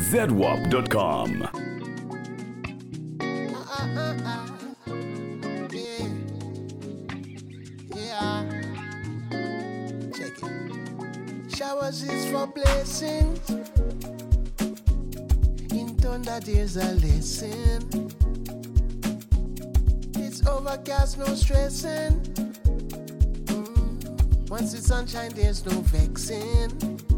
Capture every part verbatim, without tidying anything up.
zedwap dot com. Showers is for blessings. In thunder there's a lesson. It's overcast, no stressing. Mm. Once it's sunshine, there's no vexing.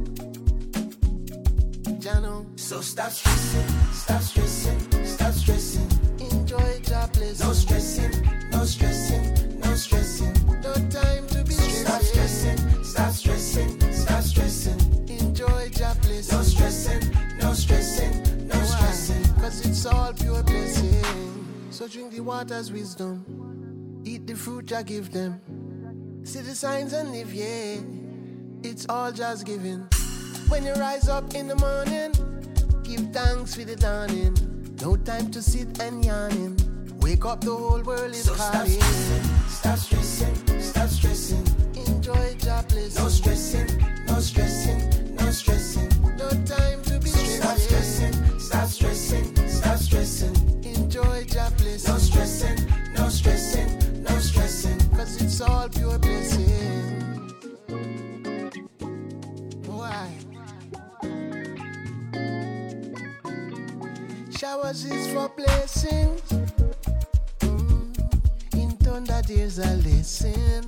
Jano. So stop stressing, stop stressing, stop stressing. Enjoy your blessing. No stressing, no stressing, no stressing. No time to be Stop stressing, stop stressing, stop stressing. Enjoy your blessing. No stressing, no stressing, no stressing. Cause it's all pure blessing. So drink the water's wisdom. Eat the fruit I give them. See the signs and live, yeah. It's all just giving. When you rise up in the morning, give thanks for the dawning. No time to sit and yawning. Wake up, the whole world is So calling. stop stressing, stop stressing. Enjoy your blessing. No stressing, no stressing, no stressing. No time to be Stop stressing, stop stressing, stop stressing. Enjoy your blessing. No stressing, no stressing, no stressing. Cause it's all pure blessing. Why? Showers is for blessings. Mm. In thunder there's a lesson.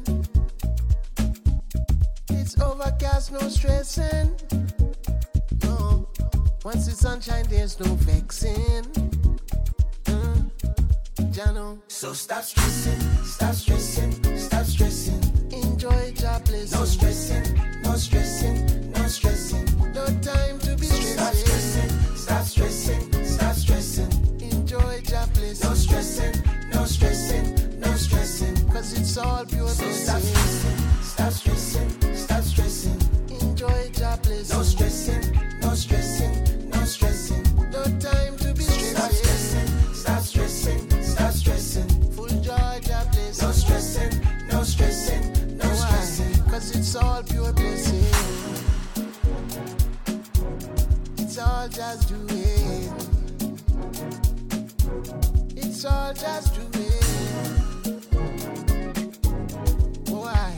It's overcast, no stressing. No. Once it's sunshine, there's no vexing. Mm. Jano. So stop stressing, stop stressing, stop stressing. Enjoy your blessing. No stressing, no stressing, no stressing. No time to be Stop stressing, stop stressing, stop stressing. Enjoy your blessing. No stressing, no stressing, no stressing. Cause it's all pure So stop blessing. stressing, stop stressing, stop stressing. Enjoy your blessing. No stressing, no stressing, no stressing. No time to be Stop stressing, stop stressing, stop stressing. Full joy, your blessing. No stressing, no stressing, no stressing. Cause it's all pure blessing. It's all just doing. It's all just doing. Why?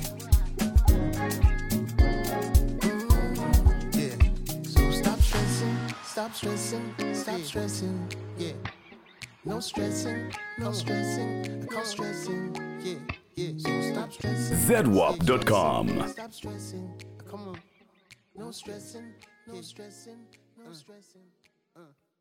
Mm, yeah. So stop stressing, stop stressing, stop stressing. Yeah. No stressing, no stressing, no stressing. Yeah, yeah. So stop stressing. zedwap dot com. Stop stressing. Come on. No stressing, no stressing, no stressing. Uh.